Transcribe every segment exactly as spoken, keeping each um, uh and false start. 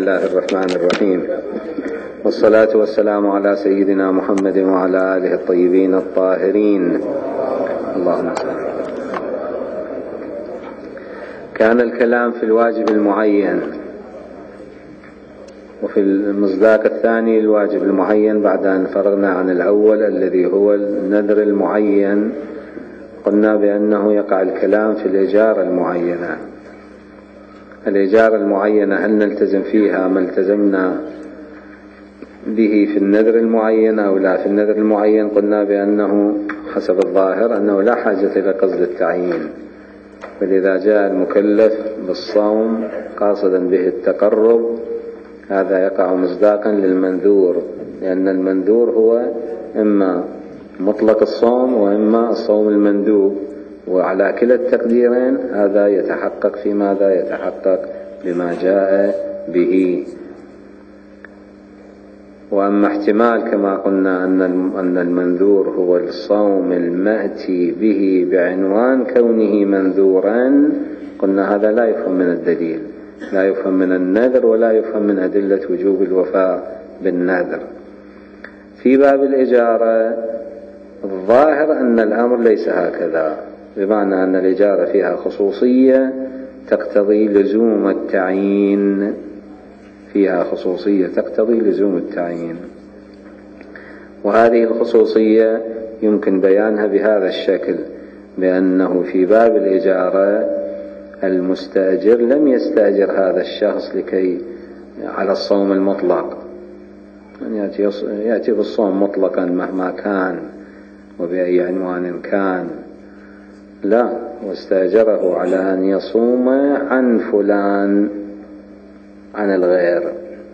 الله الرحمن الرحيم، والصلاة والسلام على سيدنا محمد وعلى آله الطيبين الطاهرين. اللهم صل. كان الكلام في الواجب المعين، وفي المصداق الثاني الواجب المعين بعد أن فرغنا عن الأول الذي هو النذر المعين. قلنا بأنه يقع الكلام في الإجارة المعينة. الإجارة المعينة هل نلتزم فيها ما التزمنا به في النذر المعين أو لا؟ في النذر المعين قلنا بأنه حسب الظاهر أنه لا حاجة إلى قصد التعيين، فلذا جاء المكلف بالصوم قاصدا به التقرب هذا يقع مصداقا للمنذور، لأن المنذور هو إما مطلق الصوم وإما الصوم المندوب، وعلى كلا التقديرين هذا يتحقق في ماذا؟ يتحقق بما جاء به. وأما احتمال كما قلنا أن المنذور هو الصوم المأتي به بعنوان كونه منذورا، قلنا هذا لا يفهم من الدليل، لا يفهم من النذر ولا يفهم من أدلة وجوب الوفاء بالنذر. في باب الإجارة الظاهر أن الأمر ليس هكذا، بمعنى أن الإجارة فيها خصوصية تقتضي لزوم التعيين، فيها خصوصية تقتضي لزوم التعيين، وهذه الخصوصية يمكن بيانها بهذا الشكل، بأنه في باب الإجارة المستأجر لم يستأجر هذا الشخص لكي على الصوم المطلق، يأتي يأتي بالصوم مطلقا مهما كان وبأي عنوان كان، لا، واستأجره على أن يصوم عن فلان عن الغير،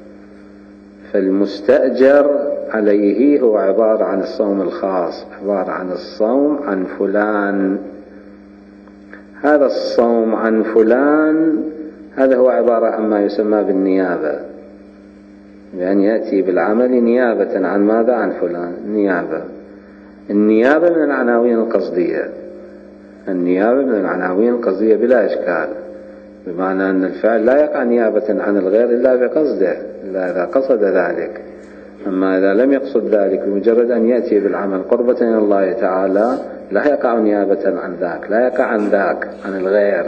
فالمستأجر عليه هو عبارة عن الصوم الخاص، عبارة عن الصوم عن فلان. هذا الصوم عن فلان هذا هو عبارة عن ما يسمى بالنيابة، يعني يأتي بالعمل نيابة عن ماذا؟ عن فلان. نيابة، النيابة من العناوين القصدية، النيابة من العناوين القصدية بلا إشكال، بمعنى أن الفعل لا يقع نيابة عن الغير إلا بقصده، إلا إذا قصد ذلك. أما إذا لم يقصد ذلك بمجرد أن يأتي بالعمل قربة إلى الله تعالى لا يقع نيابة عن ذاك، لا يقع عن ذاك عن الغير.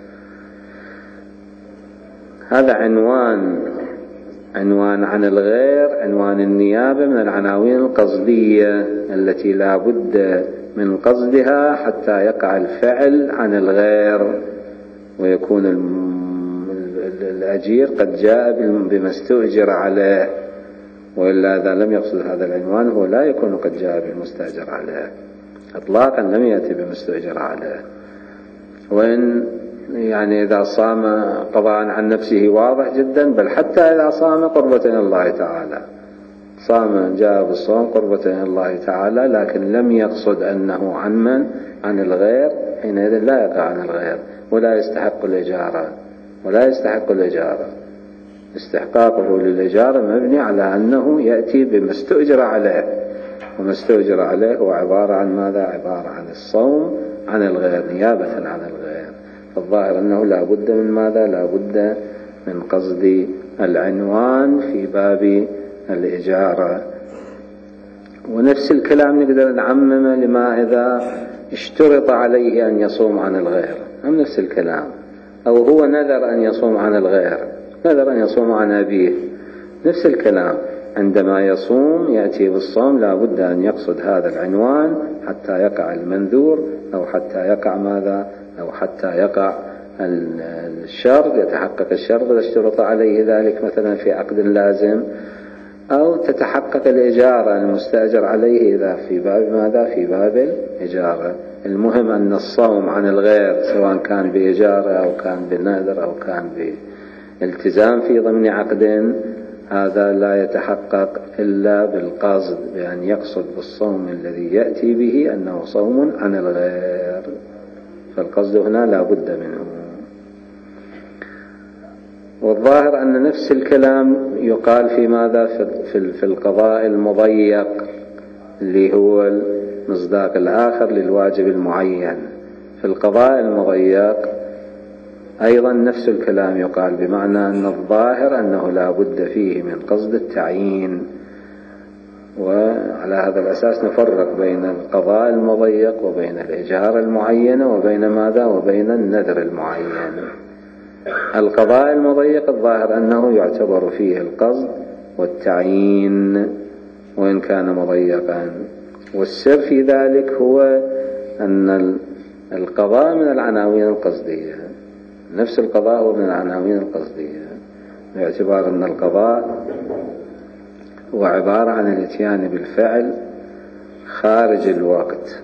هذا عنوان عنوان عن الغير، عنوان النيابة من العناوين القصدية التي لا بد من قصدها حتى يقع الفعل عن الغير ويكون الأجير قد جاء بما استؤجر عليه، وإلا إذا لم يقصد هذا العنوان هو لا يكون قد جاء بالمستأجر عليه إطلاقا، لم يأتي بما استؤجر عليه. وإن يعني إذا صام قضاء عن نفسه واضح جدا، بل حتى إذا صام قربة إلى الله تعالى، صام جاء بالصوم قربة إلى الله تعالى لكن لم يقصد أنه عن من؟ عن الغير، حينئذ لا يقع عن الغير ولا يستحق الإجارة، ولا يستحق الإجارة. استحقاقه للإجارة مبني على أنه يأتي بما استؤجر عليه، وما استؤجر عليه هو عبارة عن ماذا؟ عبارة عن الصوم عن الغير نيابة عن الغير. فالظاهر أنه لا بد من ماذا؟ لا بد من قصد العنوان في باب الإجارة. ونفس الكلام نقدر نعممه لما إذا اشترط عليه أن يصوم عن الغير، هم نفس الكلام، أو هو نذر أن يصوم عن الغير، نذر أن يصوم عن أبيه، نفس الكلام. عندما يصوم يأتي بالصوم لا بد أن يقصد هذا العنوان حتى يقع المنذور، أو حتى يقع ماذا؟ أو حتى يقع الشرط، يتحقق الشرط إذا اشترط عليه ذلك مثلا في عقد لازم، أو تتحقق الإجارة المستأجر عليه إذا في باب ماذا؟ في باب الإجارة. المهم أن الصوم عن الغير سواء كان بإجارة أو كان بنذر أو كان بالتزام في ضمن عقد، هذا لا يتحقق إلا بالقصد، بأن يقصد بالصوم الذي يأتي به أنه صوم عن الغير، فالقصد هنا لا بد منه. والظاهر أن نفس الكلام يقال في ماذا؟ في القضاء المضيق اللي هو المصداق الآخر للواجب المعين. في القضاء المضيق أيضا نفس الكلام يقال بمعنى أن الظاهر أنه لا بد فيه من قصد التعيين. وعلى هذا الأساس نفرق بين القضاء المضيق وبين الإجارة المعينة وبين ماذا وبين النذر المعين. القضاء المضيق الظاهر أنه يعتبر فيه القصد والتعيين وإن كان مضيقا، والسر في ذلك هو أن القضاء من العناوين القصدية، نفس القضاء هو من العناوين القصدية، باعتبار أن القضاء هو عبارة عن الاتيان بالفعل خارج الوقت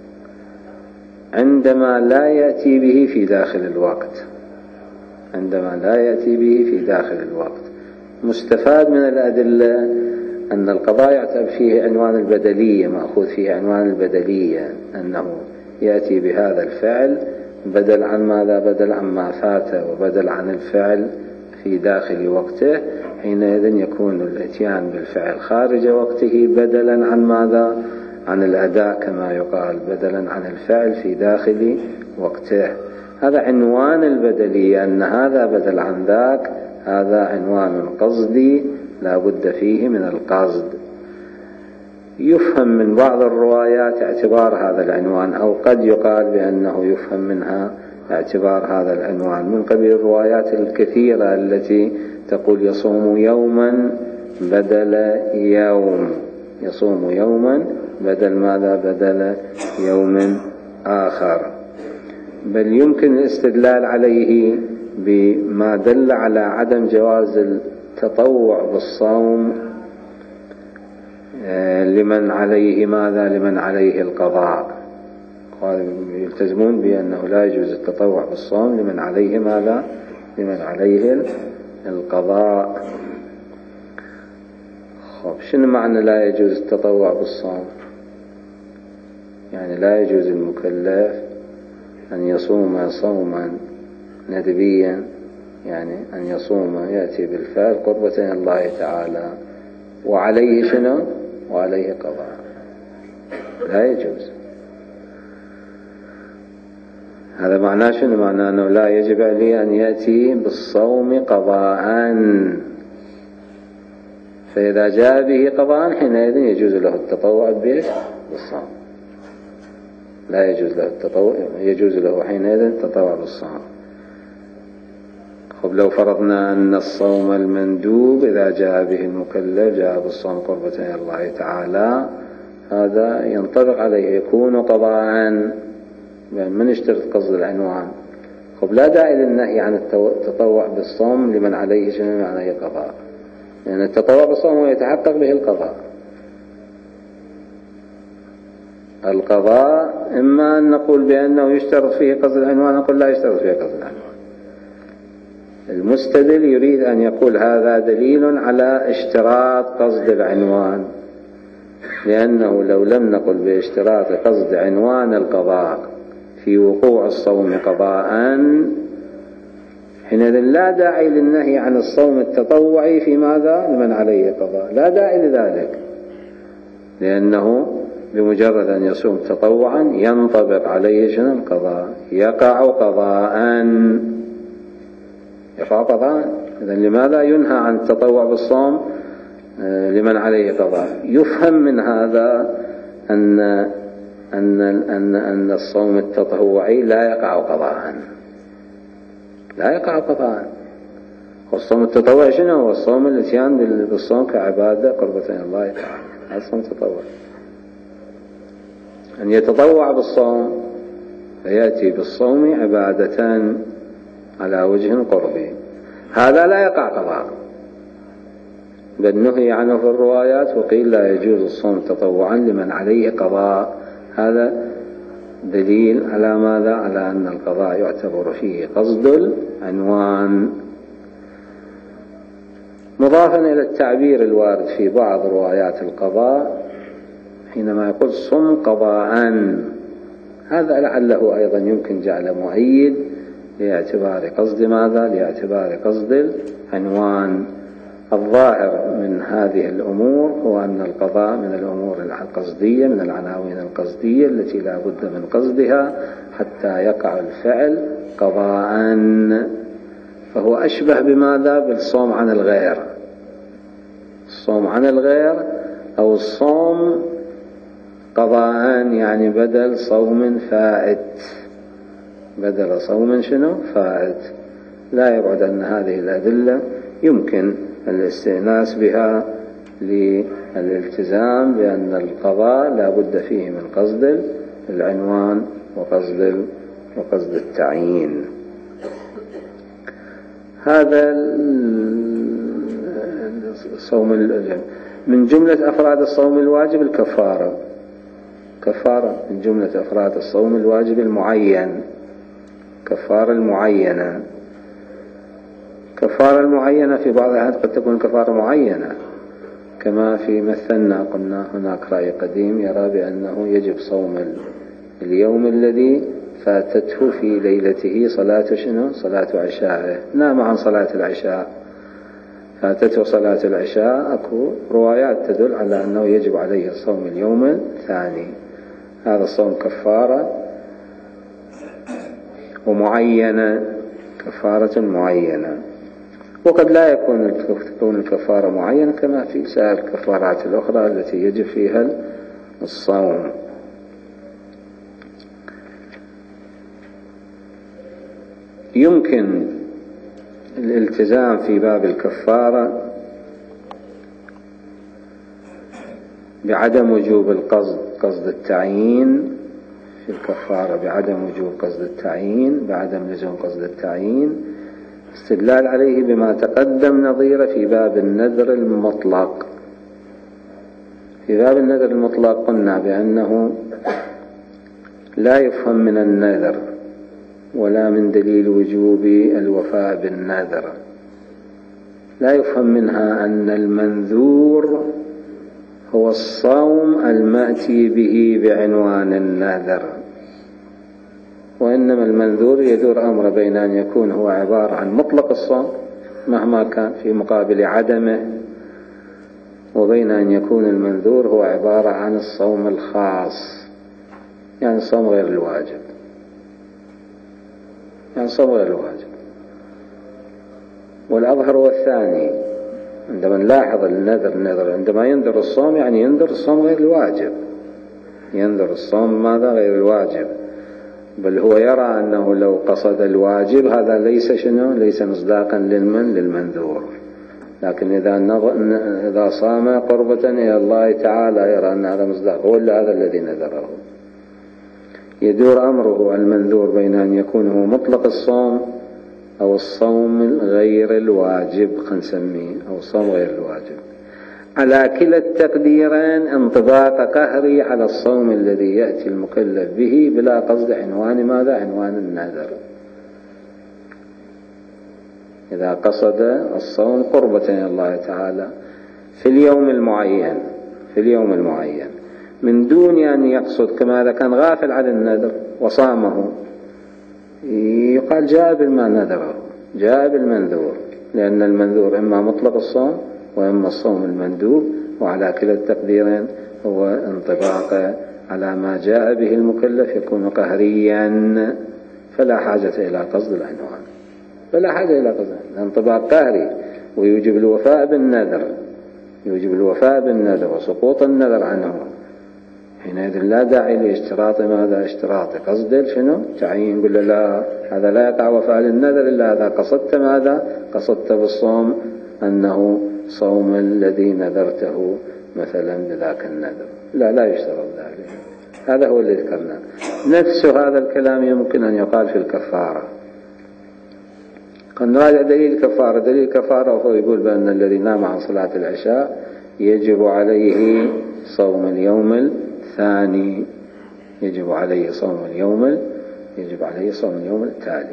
عندما لا يأتي به في داخل الوقت، عندما لا يأتي به في داخل الوقت. مستفاد من الأدلة أن القضاء يعتبر فيه عنوان البدلية، مأخوذ فيه عنوان البدلية، أنه يأتي بهذا الفعل بدل عن ماذا؟ بدل عن ما فاته وبدل عن الفعل في داخل وقته. حينئذ يكون الاتيان بالفعل خارج وقته بدلا عن ماذا؟ عن الأداء كما يقال، بدلا عن الفعل في داخل وقته. هذا عنوان البدلية، أن هذا بدل عن ذاك، هذا عنوان قصدي لا بد فيه من القصد. يفهم من بعض الروايات اعتبار هذا العنوان، أو قد يقال بأنه يفهم منها اعتبار هذا العنوان من قبيل الروايات الكثيرة التي تقول يصوم يوما بدل يوم، يصوم يوما بدل ماذا؟ بدل يوم آخر. بل يمكن الاستدلال عليه بما دل على عدم جواز التطوع بالصوم لمن عليه ماذا؟ لمن عليه القضاء. يلتزمون بأنه لا يجوز التطوع بالصوم لمن عليه ماذا؟ لمن عليه القضاء. خب شنو معنى لا يجوز التطوع بالصوم؟ يعني لا يجوز المكلف أن يصوم صوما ندبيا، يعني أن يصوم يأتي بالفعل قربة إلى الله تعالى وعليه شنو؟ وعليه قضاء، لا يجوز. هذا معناه شنو؟ معناه أنه لا يجب عليه أن يأتي بالصوم قضاء، فإذا جاء به قضاء حينئذ يجوز له التطوع بالصوم، لا يجوز له التطوع، يجوز له حينئذ التطوع بالصوم. خب لو فرضنا أن الصوم المندوب إذا جاء به المكلف جاء بالصوم قربة إلى الله تعالى، هذا ينطبق عليه يكون قضاء، من يشترط قصد العنوان. خب لا داعي للنهي عن التطوع بالصوم لمن عليه شنو؟ عليه قضاء، لأن يعني التطوع بالصوم هو يتحقق به القضاء. القضاء إما أن نقول بأنه يشترط فيه قصد العنوان، نقول لا يشترط فيه قصد العنوان. المستدل يريد أن يقول هذا دليل على اشتراط قصد العنوان، لأنه لو لم نقل باشتراط قصد عنوان القضاء في وقوع الصوم قضاء حينئذ لا داعي للنهي عن الصوم التطوعي في ماذا؟ لمن عليه قضاء، لا داعي لذلك، لأنه بمجرد أن يصوم تطوعا ينطبق عليه شنو؟ القضاء، يقع قضاء، يقع قضاء. إذن لماذا ينهى عن التطوع بالصوم لمن عليه قضاء؟ يفهم من هذا أن أن أن أن الصوم التطوعي لا يقع قضاء، لا يقع قضاء. والصوم التطوعي شنو هو؟ الصوم الاتيان بالصوم كعبادة قربة إلى الله تعالى، هذا الصوم التطوعي. أن يتطوع بالصوم فيأتي بالصوم عبادة على وجه قربي، هذا لا يقع قضاء، بل نهي عنه في الروايات وقيل لا يجوز الصوم تطوعا لمن عليه قضاء. هذا دليل على ماذا؟ على أن القضاء يعتبر فيه قصد العنوان. مضافا إلى التعبير الوارد في بعض روايات القضاء حينما يقول صم قضاء، هذا لعله أيضا يمكن جعل مؤيد لاعتبار قصد ماذا؟ لاعتبار قصد العنوان. الظاهر من هذه الأمور هو أن القضاء من الأمور القصدية، من العناوين القصدية التي لا بد من قصدها حتى يقع الفعل قضاء، فهو أشبه بماذا؟ بالصوم عن الغير. الصوم عن الغير أو الصوم قضاء، يعني بدل صوم فائت، بدل صوم شنو؟ فائت. لا يبعد أن هذه الأدلة يمكن الاستئناس بها للالتزام بأن القضاء لا بد فيه من قصد العنوان وقصد وقصد التعيين. هذا الصوم من جملة أفراد الصوم الواجب الكفارة. كفارة من جملة أفراد الصوم الواجب المعين، كفارة المعينة. كفارة المعينة في بعض الأحيان قد تكون كفارة معينة، كما في مثلنا قلنا هناك رأي قديم يرى بأنه يجب صوم اليوم الذي فاتته في ليلته صلاة شنو؟ صلاة عشاء، نام عن صلاة العشاء، فاتته صلاة العشاء. أكو روايات تدل على أنه يجب عليه صوم اليوم الثاني. هذا الصوم كفارة ومعينة، كفارة معينة. وقد لا يكون تكون الكفارة معينة كما في سائر الكفارات الأخرى التي يجب فيها الصوم. يمكن الالتزام في باب الكفارة بعدم وجوب القصد، قصد التعيين في الكفارة، بعدم وجوب قصد التعيين، بعدم لزوم قصد التعيين، استدلال عليه بما تقدم نظيره في باب النذر المطلق. في باب النذر المطلق قلنا بأنه لا يفهم من النذر ولا من دليل وجوب الوفاء بالنذر، لا يفهم منها أن المنذور هو الصوم المأتي به بعنوان النذر، وإنما المنذور يدور أمر بين أن يكون هو عبارة عن مطلق الصوم مهما كان في مقابل عدمه، وبين أن يكون المنذور هو عبارة عن الصوم الخاص، يعني الصوم غير الواجب، يعني الصوم غير الواجب. والأظهر هو الثاني. عندما نلاحظ النذر، النذر عندما ينذر الصوم يعني ينذر الصوم غير الواجب، ينذر الصوم ماذا؟ غير الواجب. بل هو يرى أنه لو قصد الواجب هذا ليس شنو؟ ليس مصداقا للمن للمنذور. لكن إذا إذا صام قربة إلى الله تعالى يرى أن هذا مصداق، هو هذا الذي نذره. يدور أمره المنذور بين أن يكون هو مطلق الصوم أو الصوم غير الواجب، خلينا نسميه، أو الصوم غير الواجب. على كلا التقديرين انطباق قهري على الصوم الذي يأتي المكلف به بلا قصد عنوان ماذا؟ عنوان النذر. إذا قصد الصوم قربة إلى الله تعالى في اليوم المعين، في اليوم المعين من دون أن يقصد، كما إذا كان غافل عن النذر وصامه يقال جاء بالما نذره، جاء بالمنذور، لأن المنذور إما مطلق الصوم وإما الصوم المندوب، وعلى كلا التقديرين هو انطباق على ما جاء به المكلف يكون قهريا، فلا حاجة إلى قصد العنوان، فلا حاجة إلى قصد الانطباق قهري، ويوجب الوفاء بالنذر، يوجب الوفاء بالنذر وسقوط النذر عنه. حينئذ لا داعي لاشتراط ماذا؟ اشتراط قصد شنو؟ تعيين. يقول لا، هذا لا يقع وفاء للنذر إلا إذا قصدت ماذا؟ قصدت بالصوم أنه صوم الذي نذرته مثلا بذاك النذر. لا، لا يشترط ذلك. هذا هو اللي ذكرناه. نفس هذا الكلام يمكن أن يقال في الكفارة. قد نراجع دليل الكفارة. دليل الكفارة وهو يقول بأن الذي نام عن صلاة العشاء يجب عليه صوم اليوم الثاني، يجب عليه صوم اليوم يجب عليه صوم اليوم التالي.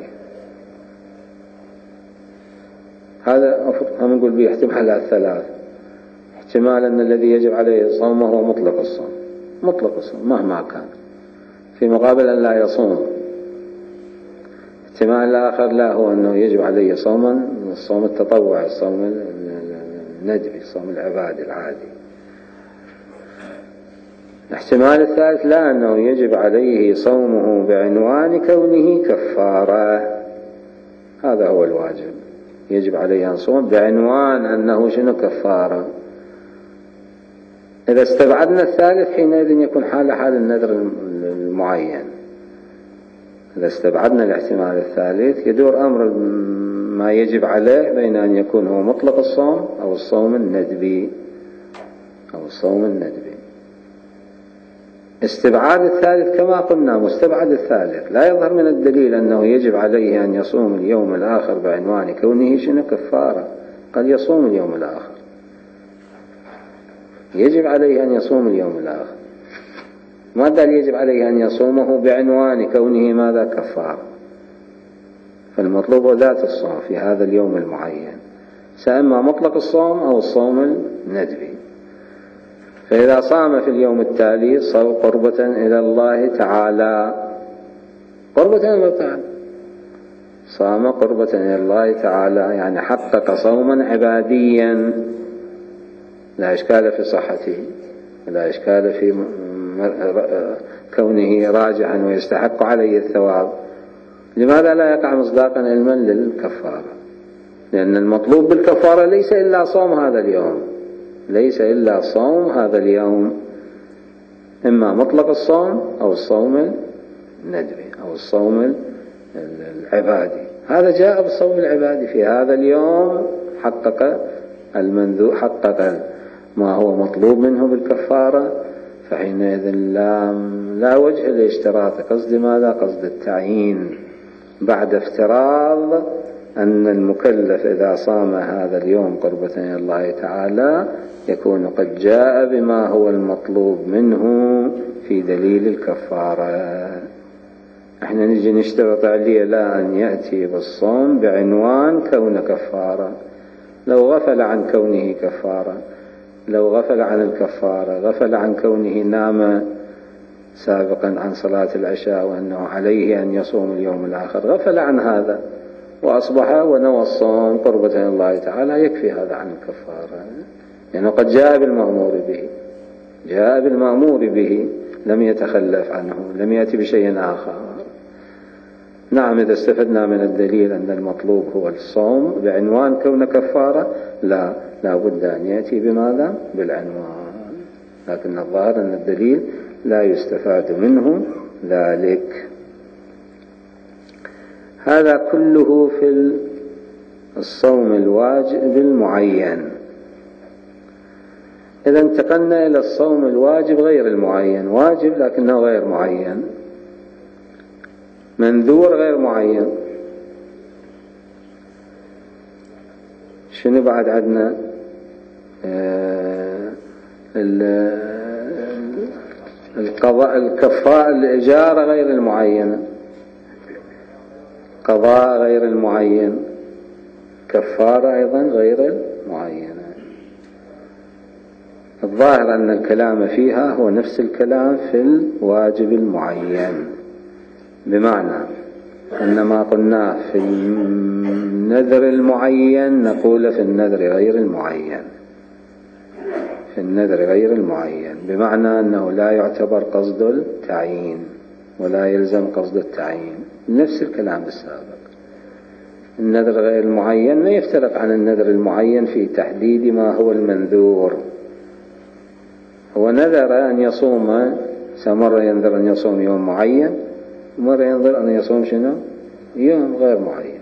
هذا هم نقول به احتمال الثلاث. احتمال أن الذي يجب عليه صومه هو مطلق الصوم، مطلق الصوم مهما كان، في مقابل أن لا يصوم. احتمال الآخر لا، هو أنه يجب عليه صوما، الصوم التطوع، الصوم الندبي، الصوم العبادي العادي. الاحتمال الثالث لا، أنه يجب عليه صومه بعنوان كونه كفارة، هذا هو الواجب، يجب عليه أن صوم بعنوان أنه شنو كفارة. إذا استبعدنا الثالث حينئذ يكون حال حال النذر المعين. إذا استبعدنا الاحتمال الثالث يدور أمر ما يجب عليه بين أن يكون هو مطلق الصوم أو الصوم الندبي أو الصوم الندبي. استبعاد الثالث كما قلنا مستبعد الثالث لا يظهر من الدليل أنه يجب عليه أن يصوم اليوم الآخر بعنوان كونه شنو كفارة، قد يصوم اليوم الآخر، يجب عليه أن يصوم اليوم الآخر، ما دل يجب عليه أن يصومه بعنوان كونه ماذا كفارة. فالمطلوب ذات الصوم في هذا اليوم المعين، سأما مطلق الصوم أو الصوم الندبي. فإذا صام في اليوم التالي صار قربة إلى الله تعالى، قربة إلى الله تعالى، صام قربة إلى الله تعالى، يعني حقق صوما عباديا لا إشكال في صحته، لا إشكال في كونه راجعا ويستحق عليه الثواب. لماذا لا يقع مصداقا علما للكفارة؟ لأن المطلوب بالكفارة ليس إلا صوم هذا اليوم، ليس إلا صوم هذا اليوم، إما مطلق الصوم أو الصوم الندبي أو الصوم العبادي. هذا جاء بالصوم العبادي في هذا اليوم، حقق المنذور، حقق ما هو مطلوب منه بالكفارة، فحينئذ لا, لا وجه لاشتراط قصد ماذا؟ قصد التعيين، بعد افتراض أن المكلف إذا صام هذا اليوم قربة إلى الله تعالى يكون قد جاء بما هو المطلوب منه في دليل الكفارة. احنا نجي نشترط عليه لا أن يأتي بالصوم بعنوان كون كفارة، لو غفل عن كونه كفارة، لو غفل عن الكفارة، غفل عن كونه نام سابقا عن صلاة العشاء وأنه عليه أن يصوم اليوم الآخر، غفل عن هذا وأصبح ونوى الصوم قربة إلى الله تعالى، يكفي هذا عن الكفارة، لأنه يعني قد جاء بالمأمور به، جاء بالمأمور به، لم يتخلف عنه، لم يأتي بشيء آخر. نعم، إذا استفدنا من الدليل أن المطلوب هو الصوم بعنوان كون كفارة، لا لا بد أن يأتي بماذا؟ بالعنوان، لكن الظاهر أن الدليل لا يستفاد منه ذلك. هذا كله في الصوم الواجب المعين. إذا انتقلنا إلى الصوم الواجب غير المعين، واجب لكنه غير معين، منذور غير معين. شنو بعد عندنا؟ آه القضاء، الكفاءة، الإجارة غير المعينة، قضاء غير المعين، كفارة أيضا غير المعينة. الظاهر أن الكلام فيها هو نفس الكلام في الواجب المعين، بمعنى أن ما قلناه في النذر المعين نقول في النذر غير المعين، في النذر غير المعين، بمعنى أنه لا يعتبر قصد التعيين ولا يلزم قصد التعيين، نفس الكلام السابق. النذر غير المعين ما يفترق عن النذر المعين في تحديد ما هو المنذور. هو نذر أن يصوم، مرة ينذر أن يصوم يوم معين، مرة ينذر أن يصوم شنو؟ يوم غير معين.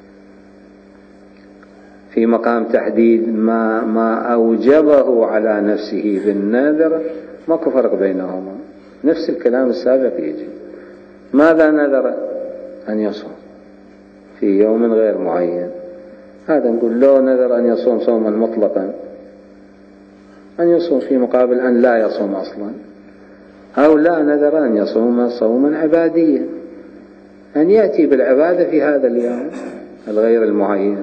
في مقام تحديد ما ما أوجبه على نفسه بالنذر ماكو فرق بينهما، نفس الكلام السابق يجي. ماذا نذر؟ أن يصوم في يوم غير معين، هذا نقول له نذر أن يصوم صوما مطلقا، أن يصوم في مقابل أن لا يصوم أصلا، أو لا نذر أن يصوم صوما عباديا، أن يأتي بالعبادة في هذا اليوم الغير المعين.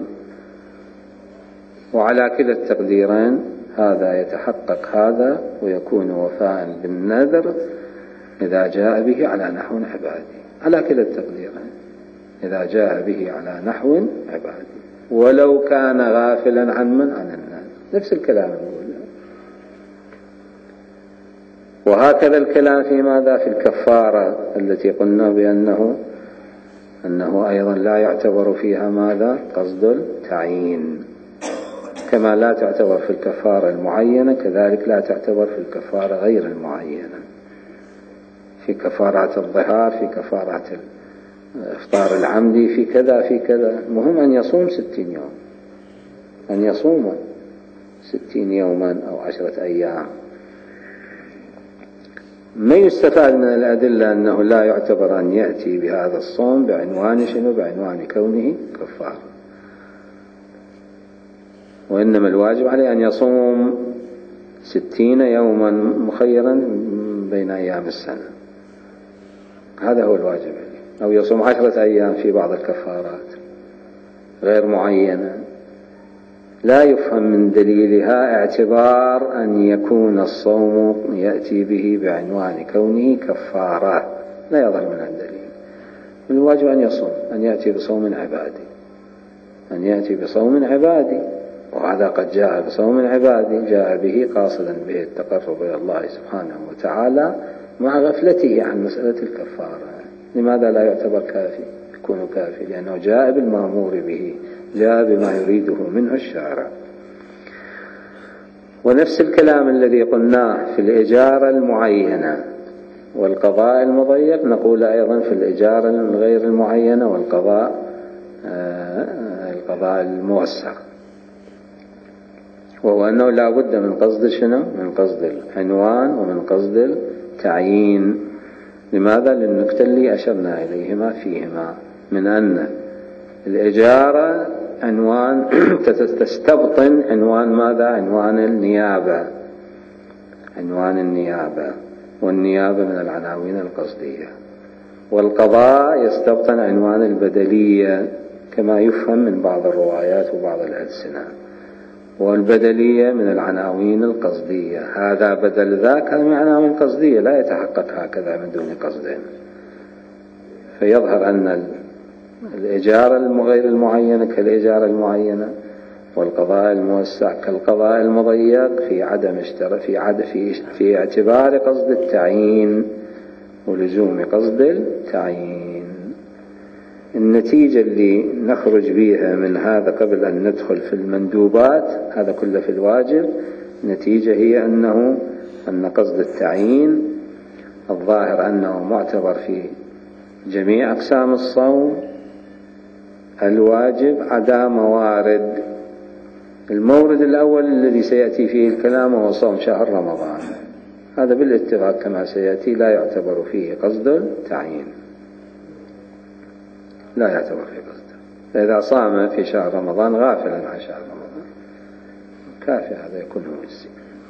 وعلى كلا التقديرين هذا يتحقق هذا ويكون وفاء بالنذر إذا جاء به على نحو عبادي، على كلا التقديرين إذا جاء به على نحو عبادي، ولو كان غافلا عن من عن النذر. نفس الكلام نقول. وهكذا الكلام في ماذا؟ في الكفارة التي قلنا بأنه أنه أيضا لا يعتبر فيها ماذا؟ قصد التعيين، كما لا تعتبر في الكفارة المعينة كذلك لا تعتبر في الكفارة غير المعينة، في كفارة الظهار، في كفارة الإفطار العمدي، في كذا في كذا. المهم أن يصوم ستين يوم، أن يصوم ستين يوما أو عشرة أيام. ما يستفاد من الأدلة أنه لا يعتبر أن يأتي بهذا الصوم بعنوان شنو؟ بعنوان كونه كفار، وإنما الواجب عليه أن يصوم ستين يوما مخيرا بين أيام السنة، هذا هو الواجب عليه، أو يصوم عشرة أيام في بعض الكفارات غير معينة. لا يفهم من دليلها اعتبار أن يكون الصوم يأتي به بعنوان كونه كفارة، لا يظهر من الدليل. الواجب أن يصوم، أن يأتي بصوم عبادي، أن يأتي بصوم عبادي، وهذا قد جاء بصوم عبادي جاء به قاصدا به التقرب إلى الله سبحانه وتعالى مع غفلته عن مسألة الكفارة. لماذا لا يعتبر كافي؟ يكون كافي لأنه جاء بالمأمور به، جاء بما يريده منه الشارع. ونفس الكلام الذي قلناه في الإجارة المعينة والقضاء المضيق نقول أيضا في الإجارة الغير المعينة والقضاء آه القضاء الموسع، وهو أنه لا بد من قصد شنو؟ من قصد العنوان ومن قصد التعيين. لماذا؟ للنكتة اللي أشرنا إليهما فيهما من أن الإجارة عنوان تستبطن عنوان ماذا؟ عنوان النيابة، عنوان النيابة، والنيابة من العناوين القصدية. والقضاء يستبطن عنوان البدلية كما يفهم من بعض الروايات وبعض الألسنة، والبدلية من العناوين القصدية. هذا بدل ذاك، هذا من عناوين قصدية لا يتحقق هكذا من دون قصد. فيظهر أن الإجارة غير المعينة كالإجارة المعينة، والقضاء الموسع كالقضاء المضيق في عدم اشتراك في عدم في, في اعتبار قصد التعيين ولزوم قصد التعيين. النتيجة اللي نخرج بها من هذا قبل أن ندخل في المندوبات، هذا كله في الواجب، النتيجة هي أنه أن قصد التعيين الظاهر أنه معتبر في جميع أقسام الصوم الواجب عدا موارد. المورد الأول الذي سيأتي فيه الكلام هو صوم شهر رمضان، هذا بالاتفاق كما سيأتي لا يعتبر فيه قصد التعيين، لا يعتبر فيه قصد. فإذا صام في شهر رمضان غافلا عن شهر رمضان كافي، هذا يكون مجزي.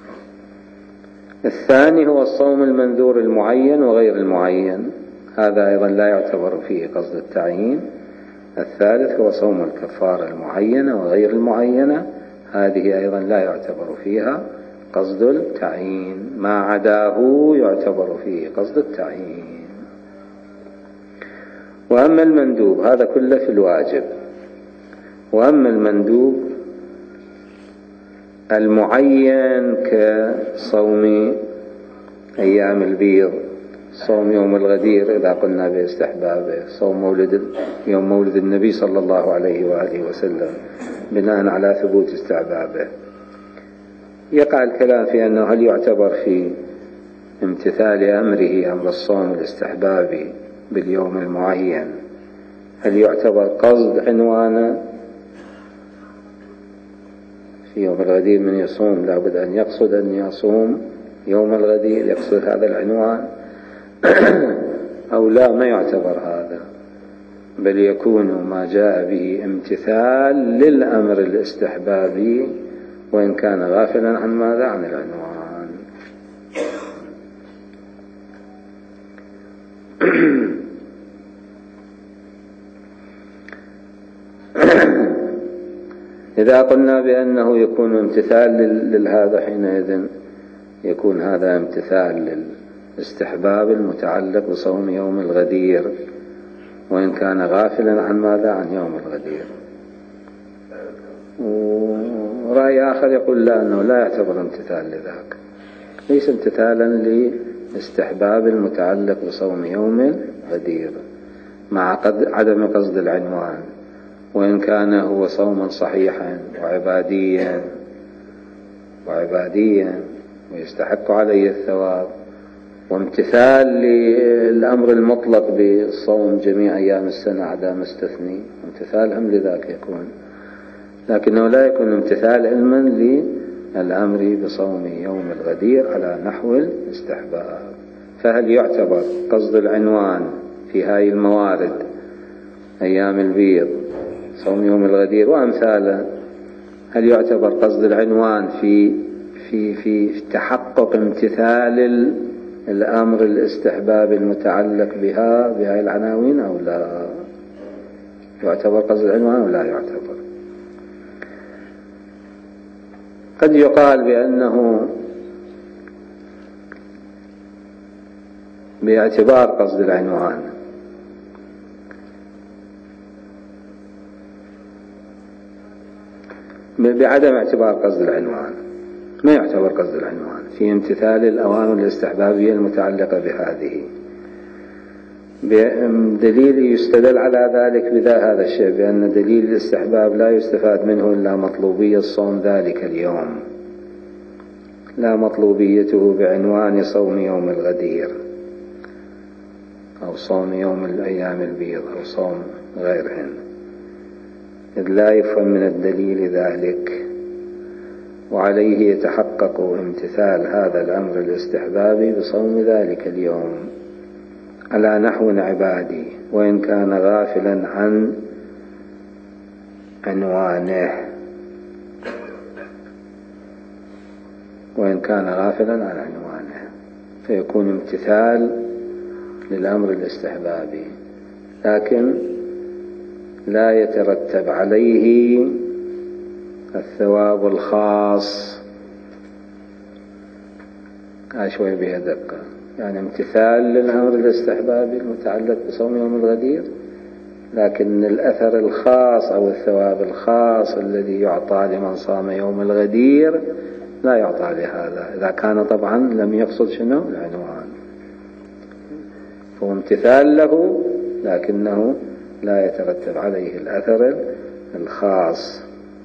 الثاني هو الصوم المنذور المعين وغير المعين، هذا أيضا لا يعتبر فيه قصد التعيين. الثالث هو صوم الكفارة المعينة وغير المعينة، هذه أيضا لا يعتبر فيها قصد التعيين، ما عداه يعتبر فيه قصد التعيين. وأما المندوب هذا كله في الواجب. وأما المندوب المعين كصوم أيام البيض، صوم يوم الغدير إذا قلنا باستحبابه، صوم مولد يوم مولد النبي صلى الله عليه وآله وسلم بناء على ثبوت استحبابه، يقع الكلام في أنه هل يعتبر في امتثال أمره أمر الصوم الاستحبابي باليوم المعين، هل يعتبر قصد عنوانه؟ في يوم الغدير من يصوم لابد أن يقصد أن يصوم يوم الغدير، يقصد هذا العنوان أو لا؟ ما يعتبر هذا، بل يكون ما جاء به امتثال للأمر الاستحبابي وإن كان غافلا عن ماذا؟ عن العنوان. إذا قلنا بأنه يكون امتثال لهذا حينئذ يكون هذا امتثال للاستحباب المتعلق بصوم يوم الغدير وإن كان غافلا عن ماذا؟ عن يوم الغدير. ورأي آخر يقول لا، أنه لا يعتبر امتثال لذاك، ليس امتثالا لاستحباب المتعلق بصوم يوم غدير مع عدم قصد العنوان، وإن كان هو صوما صحيحا وعباديا وعباديا ويستحق عليه الثواب، وامتثال للأمر المطلق بالصوم جميع أيام السنة عدا ما استثني، امتثال هم لذاك يكون، لكنه لا يكون امتثال علما للأمر بصوم يوم الغدير على نحو الاستحباب. فهل يعتبر قصد العنوان في هذه الموارد أيام البيض، صوم يوم الغدير وأمثاله، هل يعتبر قصد العنوان في في في تحقق امتثال الأمر الاستحباب المتعلق بها بهذه العناوين أو لا؟ يعتبر قصد العنوان أو لا يعتبر؟ قد يقال بأنه باعتبار قصد العنوان، بعدم اعتبار قصد العنوان ما يعتبر قصد العنوان في امتثال الأوامر الاستحبابية المتعلقة بهذه، دليل يستدل على ذلك بذا هذا الشيء، بأن دليل الاستحباب لا يستفاد منه إلا مطلوبية صوم ذلك اليوم، لا مطلوبيته بعنوان صوم يوم الغدير أو صوم يوم الأيام البيض أو صوم غيرهن، إذ لا يفهم من الدليل ذلك، وعليه يتحقق امتثال هذا الأمر الاستحبابي بصوم ذلك اليوم على نحو عبادي، وإن كان غافلا عن عنوانه وإن كان غافلا عن عنوانه فيكون امتثال للأمر الاستحبابي، لكن لا يترتب عليه الثواب الخاص. شوي بها دقة، يعني امتثال للأمر الاستحبابي المتعلق بصوم يوم الغدير، لكن الأثر الخاص أو الثواب الخاص الذي يعطى لمن صام يوم الغدير لا يعطى لهذا، إذا كان طبعا لم يقصد شنو العنوان، فهو امتثال له لكنه لا يترتب عليه الأثر الخاص.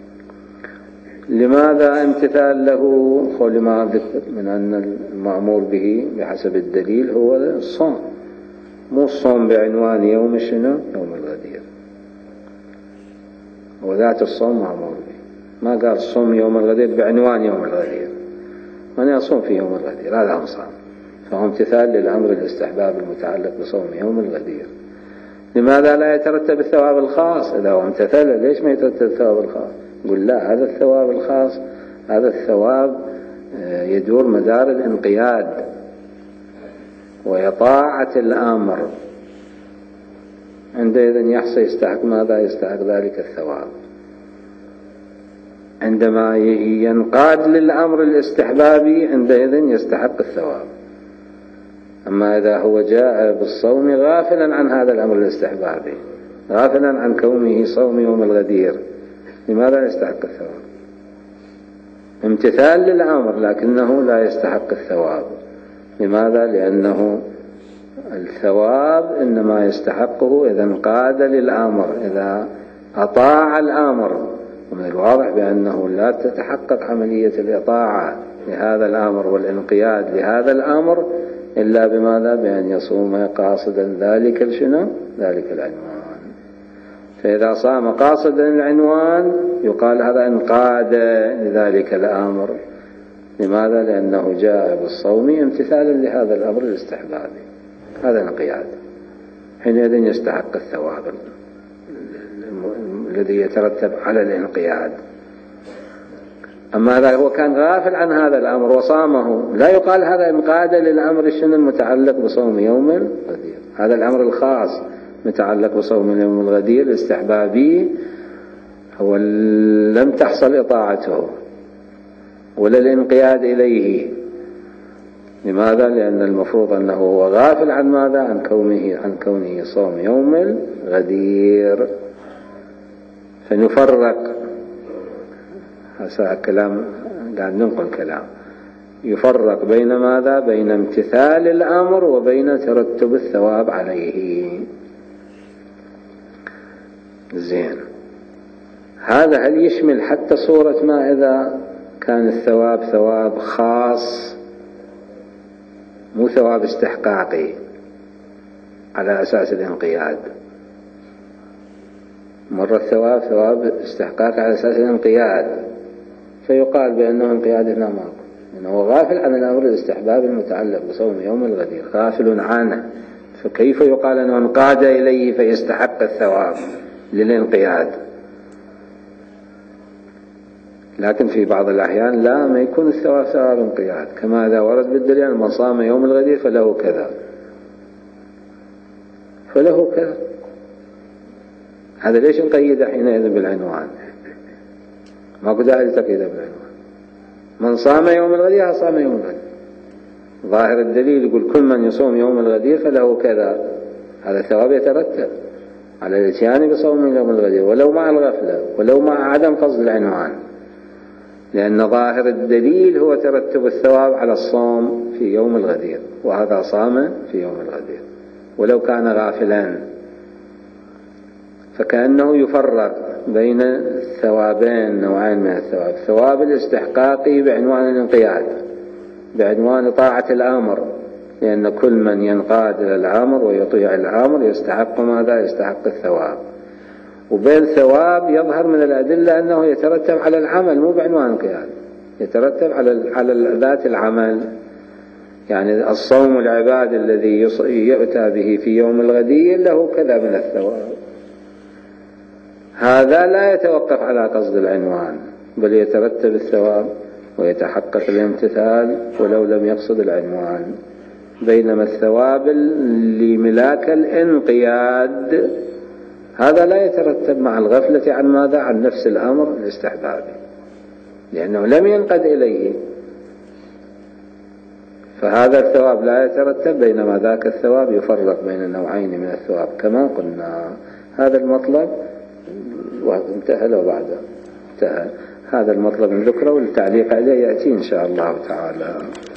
لماذا امتثال له؟ قول ما ذكر من أن المأمور به بحسب الدليل هو الصوم، مو الصوم بعنوان يوم شنو يوم الغدير، وذات الصوم مأمور به، ما قال صوم يوم الغدير بعنوان يوم الغدير، من يصوم في يوم الغدير هذا أنصام، فهو امتثال للأمر الاستحباب المتعلق بصوم يوم الغدير. لماذا لا يترتب الثواب الخاص؟ إذا هو امتثل ليش ما يترتب الثواب الخاص؟ قل لا، هذا الثواب الخاص هذا الثواب يدور مدار الانقياد وإطاعة الأمر، عندئذ يحصل يستحق ماذا؟ يستحق ذلك الثواب عندما ينقاد للأمر الاستحبابي، عندئذ يستحق الثواب. أما إذا هو جاء بالصوم غافلا عن هذا الأمر الاستحبابي، غافلا عن كونه صوم يوم الغدير، لماذا يستحق الثواب؟ امتثال للأمر لكنه لا يستحق الثواب. لماذا؟ لأنه الثواب إنما يستحقه إذا انقاد للأمر، إذا أطاع الأمر، ومن الواضح بأنه لا تتحقق عملية الإطاعة لهذا الأمر والانقياد لهذا الأمر إلا بماذا؟ بأن يصوم قاصدا ذلك الشنو؟ ذلك العنوان. فإذا صام قاصدا العنوان يقال هذا انقاد لذلك الأمر. لماذا؟ لأنه جاء بالصوم امتثالا لهذا الأمر الاستحبابي، هذا الانقياد، حينئذ يستحق الثواب الذي يترتب على الانقياد. أما إذا هو كان غافل عن هذا الأمر وصامه لا يقال هذا انقاد للأمر الشن المتعلق بصوم يوم الغدير، هذا الأمر الخاص متعلق بصوم يوم الغدير الاستحبابي هو لم تحصل إطاعته ولا الانقياد إليه. لماذا؟ لأن المفروض أنه هو غافل عن ماذا؟ عن كونه عن كونه صوم يوم الغدير. فنفرق هذا كلام قاعد ننقل كلام. يفرق بين ماذا؟ بين امتثال الأمر وبين ترتب الثواب عليه. زين، هذا هل يشمل حتى صورة ما إذا كان الثواب ثواب خاص مو ثواب استحقاقي على أساس الانقياد؟ مرة الثواب ثواب استحقاقي على أساس الانقياد، فيقال بأنه انقياد هنا ماكو، إنه غافل عن الأمر الاستحباب المتعلق بصوم يوم الغدير، غافل عنه، فكيف يقال أنه انقاد إليه فيستحق الثواب للانقياد؟ لكن في بعض الأحيان لا، ما يكون الثواب ثواب انقياد، كما إذا ورد بالدليل من صام يوم الغدير فله كذا فله كذا. هذا ليش نقيده حينئذ بالعنوان؟ ماكو داعي لتقييده بالعنوان. من صام يوم الغدير صام يوم الغدير، ظاهر الدليل يقول كل من يصوم يوم الغدير فله كذا، هذا الثواب يترتب على الاتيان بصوم يوم الغدير ولو مع الغفلة ولو مع عدم قصد العنوان، لأن ظاهر الدليل هو ترتب الثواب على الصوم في يوم الغدير، وهذا صام في يوم الغدير ولو كان غافلا. فكأنه يفرق بين الثوابين، نوعين من الثواب: ثواب الاستحقاقي بعنوان الانقياد بعنوان طاعة الآمر، لأن كل من ينقاد إلى الأمر ويطيع الأمر يستحق ماذا؟ يستحق الثواب. وبين ثواب يظهر من الأدلة أنه يترتب على العمل مو بعنوان الانقياد، يترتب على على ذات العمل، يعني الصوم العباد الذي يؤتى به في يوم الغدير له كذا من الثواب. هذا لا يتوقف على قصد العنوان، بل يترتب الثواب ويتحقق الامتثال ولو لم يقصد العنوان. بينما الثواب لملاك الانقياد هذا لا يترتب مع الغفلة عن ماذا؟ عن نفس الأمر الاستحبابي، لأنه لم ينقد إليه، فهذا الثواب لا يترتب. بينما ذاك الثواب يفرق بين النوعين من الثواب كما قلنا. هذا المطلب انتهى لو بعد انتهى هذا المطلب من ذكره، والتعليق عليه يأتي إن شاء الله تعالى.